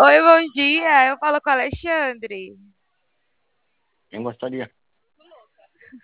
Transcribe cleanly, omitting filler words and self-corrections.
Oi, bom dia. Eu falo com o Alexandre. Quem gostaria?